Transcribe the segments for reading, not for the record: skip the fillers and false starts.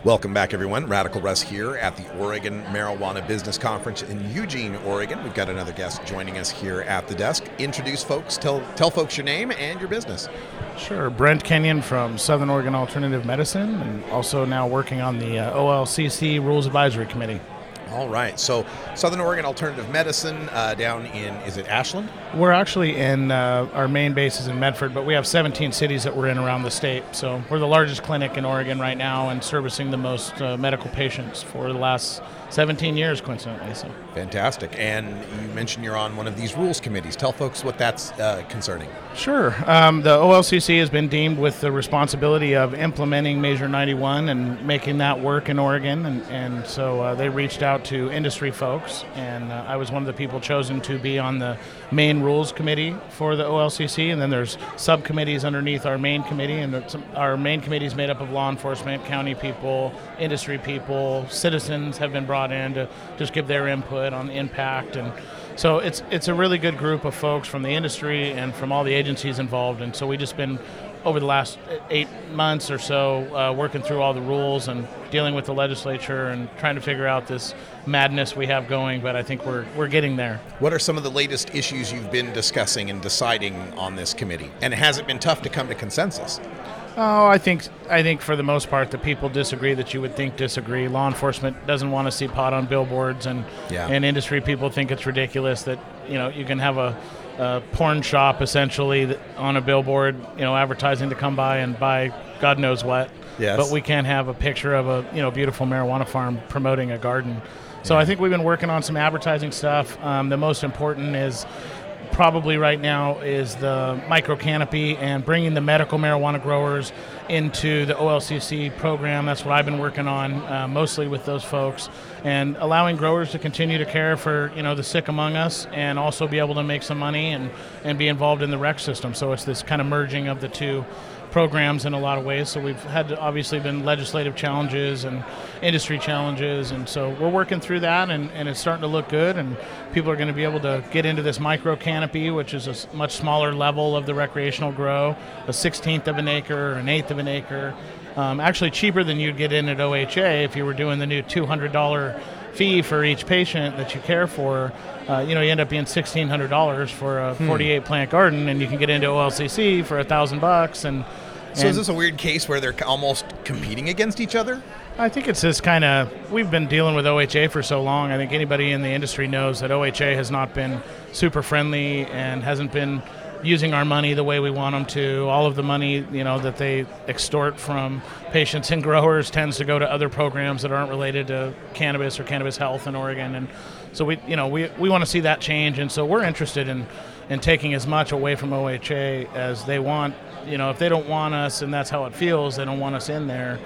Welcome back, everyone. Radical Russ here at the Oregon Marijuana Business Conference in Eugene, Oregon. We've got another guest joining us here at the desk. Introduce folks, tell folks your name and your business. Sure. Brent Kenyon from Southern Oregon Alternative Medicine, and also now working on the OLCC Rules Advisory Committee. All right. So Southern Oregon Alternative Medicine down in, is it Ashland? We're actually in, our main base is in Medford, but we have 17 cities that we're in around the state. So we're the largest clinic in Oregon right now and servicing the most medical patients for the last 17 years, coincidentally. So. Fantastic. And you mentioned you're on one of these rules committees. Tell folks what that's concerning. Sure. The OLCC has been deemed with the responsibility of implementing Measure 91 and making that work in Oregon. And so they reached out to industry folks, and I was one of the people chosen to be on the main rules committee for the OLCC. And then there's subcommittees underneath our main committee, and our main committee is made up of law enforcement, county people, industry people, citizens have been brought in to just give their input on the impact. And so it's a really good group of folks from the industry and from all the agencies involved. And so we just been over the last 8 months or so working through all the rules and dealing with the legislature and trying to figure out this madness we have going, but I think we're getting there. What are some of the latest issues you've been discussing and deciding on this committee? And has it been tough to come to consensus? Oh, I think for the most part, the people disagree that you would think disagree. Law enforcement doesn't want to see pot on billboards, and industry people think it's ridiculous that you can have a porn shop essentially on a billboard, advertising to come by and buy God knows what. Yes. But we can't have a picture of a beautiful marijuana farm promoting a garden. So I think we've been working on some advertising stuff. The most important is probably right now is the micro canopy and bringing the medical marijuana growers into the OLCC program. That's what I've been working on, mostly with those folks, and allowing growers to continue to care for the sick among us, and also be able to make some money and be involved in the rec system. So it's this kind of merging of the two programs in a lot of ways. So we've had obviously been legislative challenges and industry challenges, and so we're working through that, and it's starting to look good, and people are going to be able to get into this micro canopy, which is a much smaller level of the recreational grow, a 1/16 of an acre or an 1/8 of an acre, actually cheaper than you'd get in at OHA if you were doing the new $200 fee for each patient that you care for. You end up being $1,600 for a 48 plant garden, and you can get into OLCC for $1,000. So is this a weird case where they're almost competing against each other? I think it's this kind of, we've been dealing with OHA for so long. I think anybody in the industry knows that OHA has not been super friendly and hasn't been using our money the way we want them to. All of the money, that they extort from patients and growers tends to go to other programs that aren't related to cannabis or cannabis health in Oregon. And so we want to see that change. And so we're interested in taking as much away from OHA as they want. If they don't want us, and that's how it feels, they don't want us in there.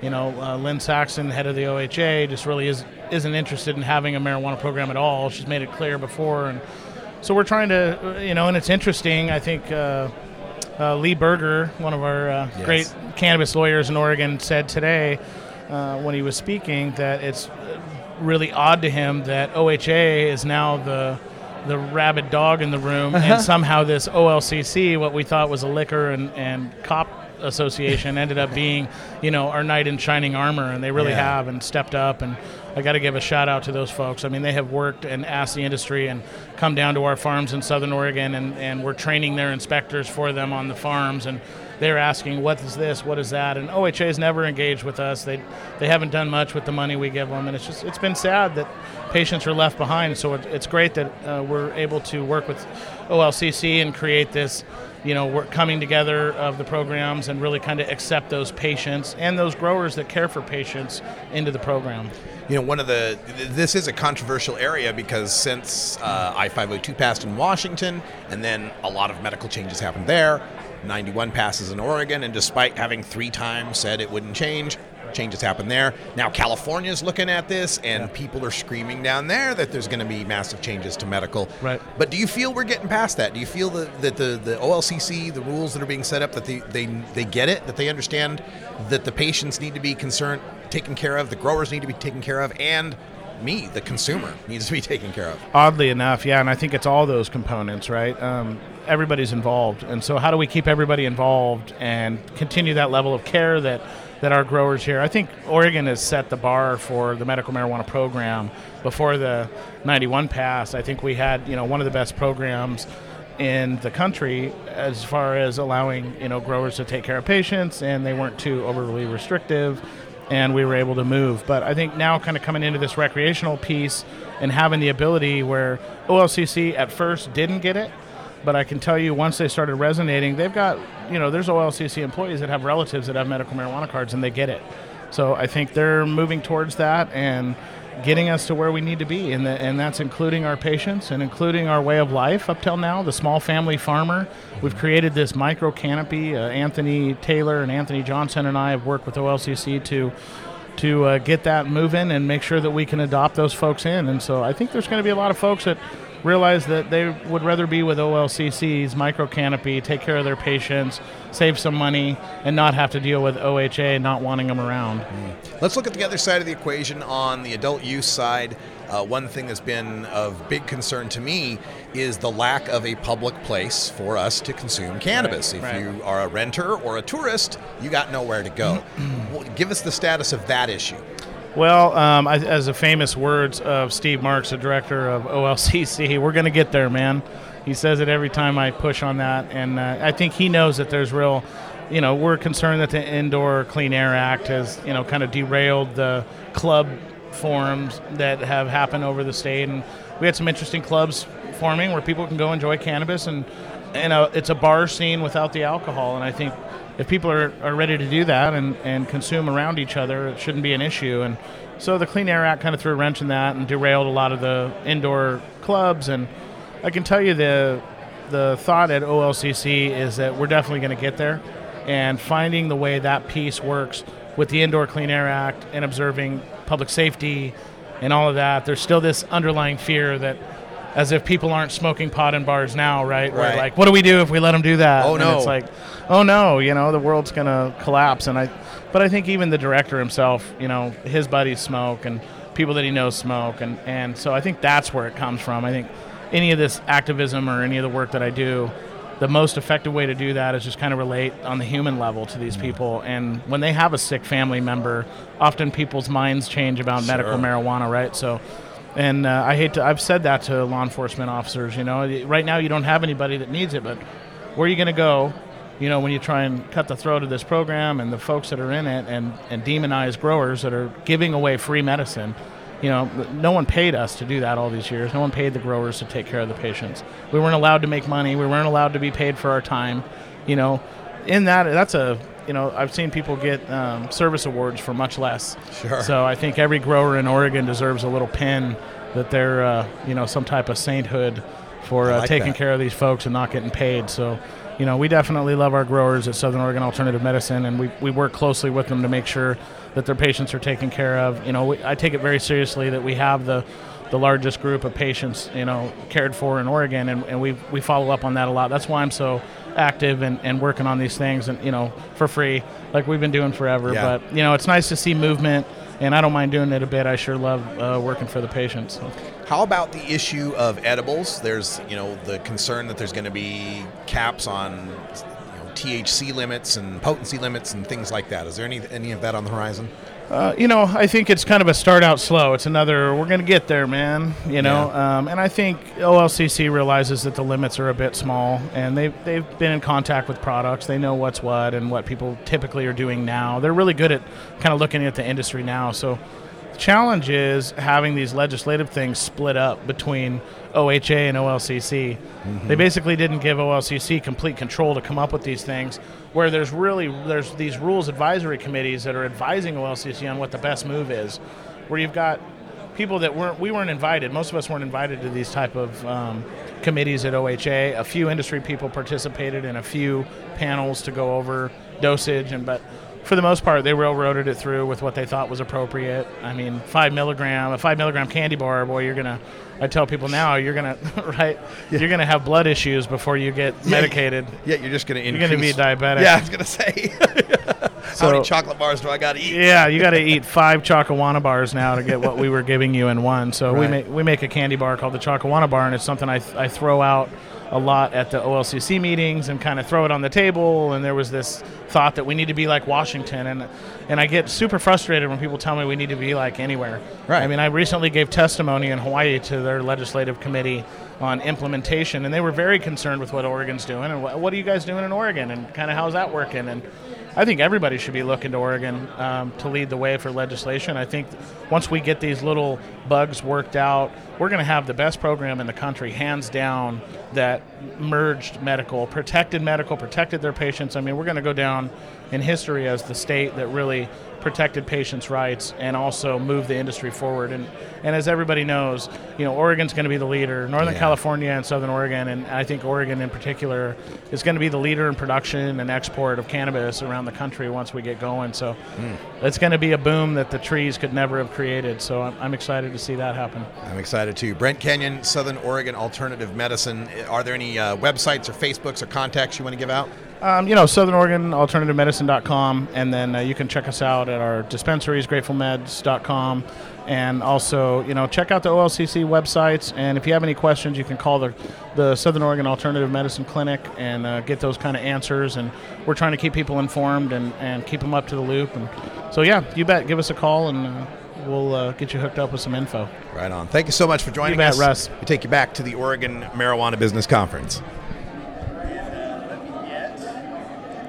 Lynn Saxon, head of the OHA, just really isn't interested in having a marijuana program at all. She's made it clear before. And so we're trying to, and it's interesting. I think Lee Berger, one of our great cannabis lawyers in Oregon, said today when he was speaking that it's really odd to him that OHA is now the rabid dog in the room, and somehow this OLCC, what we thought was a liquor and cop association, ended up being, our knight in shining armor, and they really have and stepped up. And I got to give a shout out to those folks. I mean, they have worked and asked the industry and come down to our farms in Southern Oregon, and we're training their inspectors for them on the farms, and they're asking, what is this, what is that? And OHA has never engaged with us. They haven't done much with the money we give them, and it's been sad that patients are left behind. So it's great that we're able to work with OLCC and create this, we're coming together of the programs and really kind of accept those patients and those growers that care for patients into the program. This is a controversial area because since I-502 passed in Washington, and then a lot of medical changes happened there, 91 passes in Oregon, and despite having 3 times said it wouldn't change, changes happen there. Now California's looking at this, and people are screaming down there that there's going to be massive changes to medical. Right. But do you feel we're getting past that? Do you feel that the OLCC, the rules that are being set up, that they get it, that they understand that the patients need to be taken care of, the growers need to be taken care of, and me, the consumer, needs to be taken care of. Oddly enough, yeah, and I think it's all those components, right? Everybody's involved, and so how do we keep everybody involved and continue that level of care that our growers here? I think Oregon has set the bar for the medical marijuana program. Before the 91 passed, I think we had one of the best programs in the country as far as allowing growers to take care of patients, and they weren't too overly restrictive, and we were able to move. But I think now kind of coming into this recreational piece and having the ability where OLCC at first didn't get it, but I can tell you once they started resonating, they've got, there's OLCC employees that have relatives that have medical marijuana cards and they get it. So I think they're moving towards that and getting us to where we need to be, and that's including our patients and including our way of life up till now, the small family farmer. We've created this micro canopy. Anthony Taylor and Anthony Johnson and I have worked with OLCC to get that moving and make sure that we can adopt those folks in. And so I think there's going to be a lot of folks that realize that they would rather be with OLCC's micro canopy, take care of their patients, save some money, and not have to deal with OHA not wanting them around. Let's look at the other side of the equation on the adult use side. One thing that's been of big concern to me is the lack of a public place for us to consume cannabis. If you are a renter or a tourist, you got nowhere to go. Give us the status of that issue. Well, as the famous words of Steve Marks, the director of OLCC, we're going to get there, man. He says it every time I push on that, and I think he knows that there's real, we're concerned that the Indoor Clean Air Act has, kind of derailed the club forums that have happened over the state, and we had some interesting clubs forming where people can go enjoy cannabis, and it's a bar scene without the alcohol, and I think if people are ready to do that and consume around each other, it shouldn't be an issue. And so the Clean Air Act kind of threw a wrench in that and derailed a lot of the indoor clubs. And I can tell you the thought at OLCC is that we're definitely going to get there, and finding the way that piece works with the Indoor Clean Air Act and observing public safety and all of that. There's still this underlying fear that as if people aren't smoking pot in bars now, right? We're like, what do we do if we let them do that? Oh, no. And it's like, oh, no, the world's going to collapse. But I think even the director himself, his buddies smoke and people that he knows smoke. And so I think that's where it comes from. I think any of this activism or any of the work that I do, the most effective way to do that is just kind of relate on the human level to these people. And when they have a sick family member, often people's minds change about medical marijuana, right? So... And I've said that to law enforcement officers, right now you don't have anybody that needs it, but where are you going to go, when you try and cut the throat of this program and the folks that are in it and demonize growers that are giving away free medicine? No one paid us to do that all these years. No one paid the growers to take care of the patients. We weren't allowed to make money. We weren't allowed to be paid for our time. I've seen people get service awards for much less. Sure. So I think every grower in Oregon deserves a little pin that they're, some type of sainthood for taking care of these folks and not getting paid. So, we definitely love our growers at Southern Oregon Alternative Medicine, and we work closely with them to make sure that their patients are taken care of. I take it very seriously that we have the largest group of patients, cared for in Oregon, and we follow up on that a lot. That's why I'm so active and working on these things, and for free, like we've been doing forever. Yeah. But it's nice to see movement, and I don't mind doing it a bit. I sure love working for the patients. So. How about the issue of edibles? There's the concern that there's going to be caps on THC limits and potency limits and things like that. Is there any of that on the horizon? I think it's kind of a start out slow. It's another, we're going to get there, man, and I think OLCC realizes that the limits are a bit small, and they've been in contact with products. They know what's what and what people typically are doing now. They're really good at kind of looking at the industry now. So the challenge is having these legislative things split up between OHA and OLCC. Mm-hmm. They basically didn't give OLCC complete control to come up with these things, where there's these rules advisory committees that are advising OLCC on what the best move is, where you've got people that we weren't invited. Most of us weren't invited to these type of committees at OHA. A few industry people participated in a few panels to go over dosage, but for the most part, they railroaded it through with what they thought was appropriate. I mean, 5 milligram, a 5 milligram candy bar, boy, I tell people now, you're gonna have blood issues before you get medicated. Yeah, you're just gonna be diabetic. Yeah, I was gonna say. How many chocolate bars do I got to eat? Yeah, you got to eat 5 Chocowana bars now to get what we were giving you in one. So Right. we make a candy bar called the Chocowana bar, and it's something I throw out a lot at the OLCC meetings and kind of throw it on the table. And there was this thought that we need to be like Washington, and I get super frustrated when people tell me we need to be like anywhere. Right. I mean, I recently gave testimony in Hawaii to their legislative committee on implementation, and they were very concerned with what Oregon's doing and what are you guys doing in Oregon and kind of how's that working. And I think everybody should be looking to Oregon to lead the way for legislation. I think once we get these little bugs worked out, we're going to have the best program in the country, hands down, that merged protected their patients. I mean, we're going to go down in history as the state that really protected patients' rights and also moved the industry forward. And as everybody knows, Oregon's going to be the leader. Northern California and Southern Oregon, and I think Oregon in particular, is going to be the leader in production and export of cannabis around the country once we get going. So it's going to be a boom that the trees could never have created. So I'm excited to see that happen. I'm excited too. Brent Kenyon, Southern Oregon Alternative Medicine. Are there any websites or Facebooks or contacts you want to give out? Southern Oregon Alternative Medicine.com, and then you can check us out at our dispensaries, GratefulMeds.com, and also, check out the OLCC websites, and if you have any questions, you can call the Southern Oregon Alternative Medicine Clinic and get those kind of answers, and we're trying to keep people informed and keep them up to the loop, and so you bet, give us a call, and we'll get you hooked up with some info. Right on. Thank you so much for joining us. You bet, Russ. We take you back to the Oregon Marijuana Business Conference.